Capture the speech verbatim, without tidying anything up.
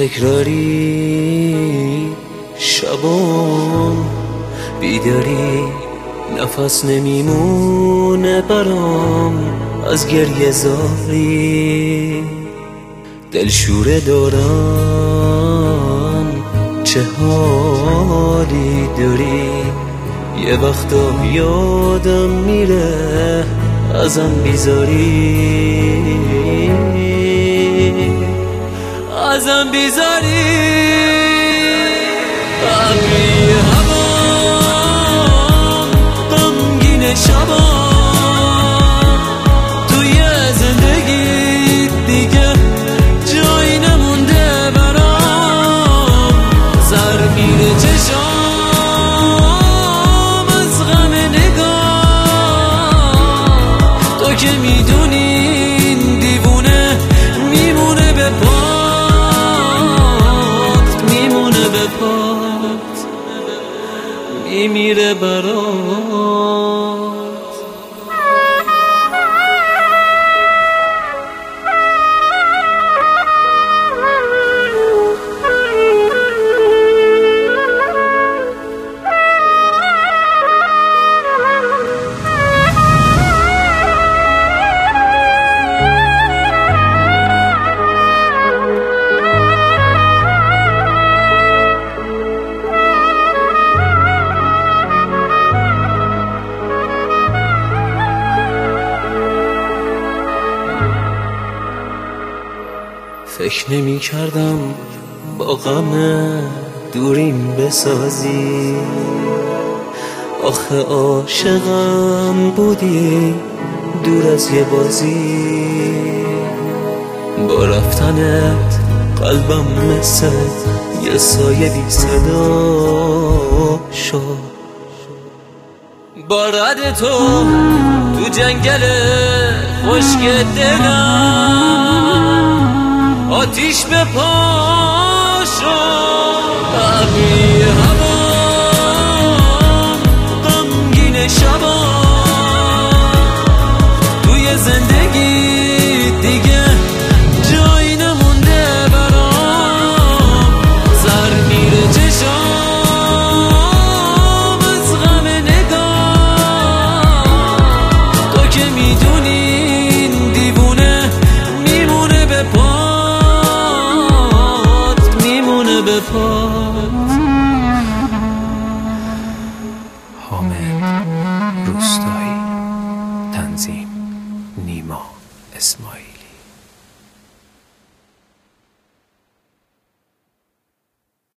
تکراری شبام بیداری نفس نمیمونه برام از گریه زاری دلشوره دارم چه حالی داری یه وقتا یادم میره ازم بیزاری ازم بیزاری ابری هوام غمگین شبام توی زندگی دیگه جایی نمونده برام سر میره چشام از غم نگاه تو که میدونی این دیوونه میمونه به پات میمونه به پات میمیره برات فکر نمی کردم با غم دوریم بسازی آخه عاشقم بودی دور از یه بازی با رفتنت قلبم مثل یه سایه بی صدا شد با رد تو تو جنگل خشک دلم آتیش به پا شد ابری هوام غمگین شبام توی زندگی دیگه جایی نمونده برام سر میره چشام از غم نگاه تو که میدونی این دیوونه میمونه به پا به پات حامد روستایی تنظیم نیما اسماعیل